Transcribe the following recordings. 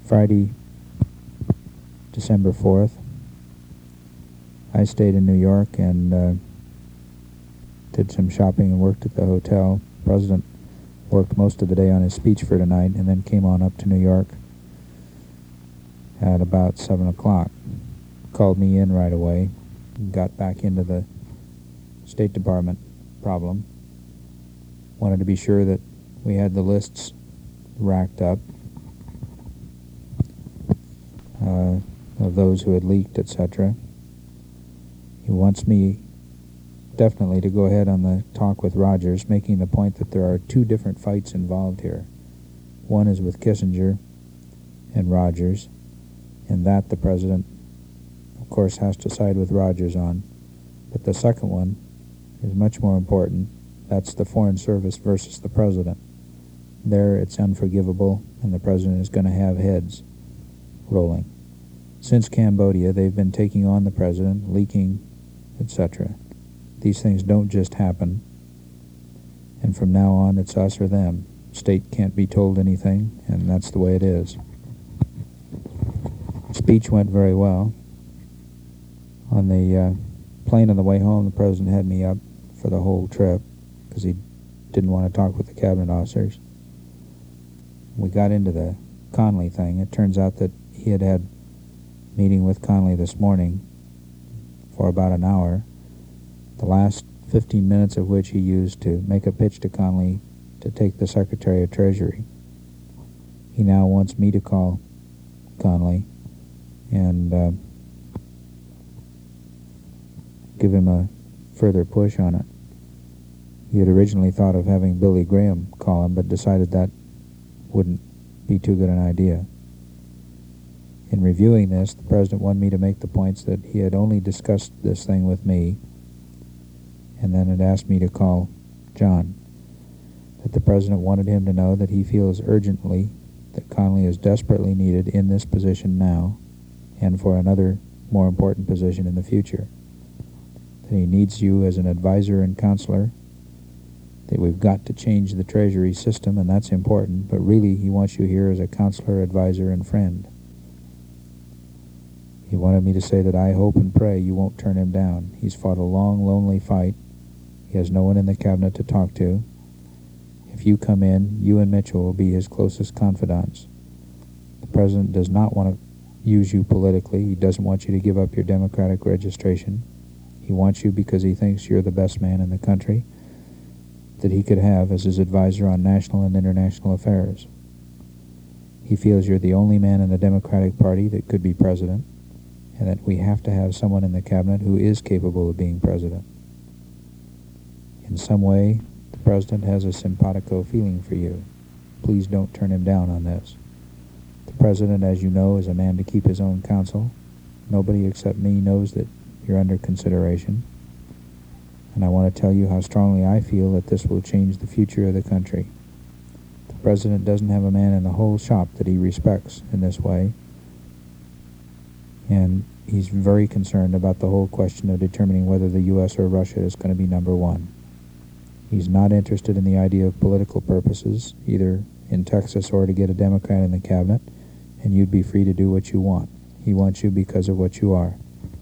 Friday, December 4th, I stayed in New York and did some shopping and worked at the hotel. The President worked most of the day on his speech for tonight and then came on up to New York at about 7 o'clock. Called me in right away, got back into the State Department problem. Wanted to be sure that we had the lists racked up of those who had leaked, etc. He wants me definitely to go ahead on the talk with Rogers, making the point that there are two different fights involved here. One is with Kissinger and Rogers, and that the President, of course, has to side with Rogers on. But the second one is much more important. That's the Foreign Service versus the President. There it's unforgivable, and the President is going to have heads rolling. Since Cambodia, they've been taking on the President, leaking, etc. These things don't just happen, and from now on it's us or them. State can't be told anything, and that's the way it is. Speech went very well. On the plane on the way home, the President had me up for the whole trip because he didn't want to talk with the cabinet officers. We got into the Connally thing. It turns out that he had a meeting with Connally this morning for about an hour, the last 15 minutes of which he used to make a pitch to Connally to take the Secretary of Treasury. He now wants me to call Connally and give him a further push on it. He had originally thought of having Billy Graham call him, but decided that wouldn't be too good an idea. In reviewing this, the President wanted me to make the points that he had only discussed this thing with me, and then had asked me to call John. That the President wanted him to know that he feels urgently that Connally is desperately needed in this position now, and for another more important position in the future. That he needs you as an advisor and counselor, that we've got to change the Treasury system, and that's important, but really he wants you here as a counselor, advisor, and friend. He wanted me to say that I hope and pray you won't turn him down. He's fought a long, lonely fight. He has no one in the cabinet to talk to. If you come in, you and Mitchell will be his closest confidants. The President does not want to use you politically. He doesn't want you to give up your Democratic registration. He wants you because he thinks you're the best man in the country that he could have as his advisor on national and international affairs. He feels you're the only man in the Democratic Party that could be president, and that we have to have someone in the cabinet who is capable of being president. In some way, the President has a simpatico feeling for you. Please don't turn him down on this. The President, as you know, is a man to keep his own counsel. Nobody except me knows that you're under consideration. And I want to tell you how strongly I feel that this will change the future of the country. The President doesn't have a man in the whole shop that he respects in this way, and he's very concerned about the whole question of determining whether the U.S. or Russia is going to be number one. He's not interested in the idea of political purposes, either in Texas or to get a Democrat in the cabinet, and you'd be free to do what you want. He wants you because of what you are.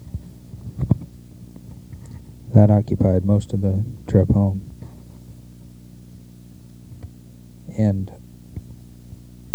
That occupied most of the trip home. And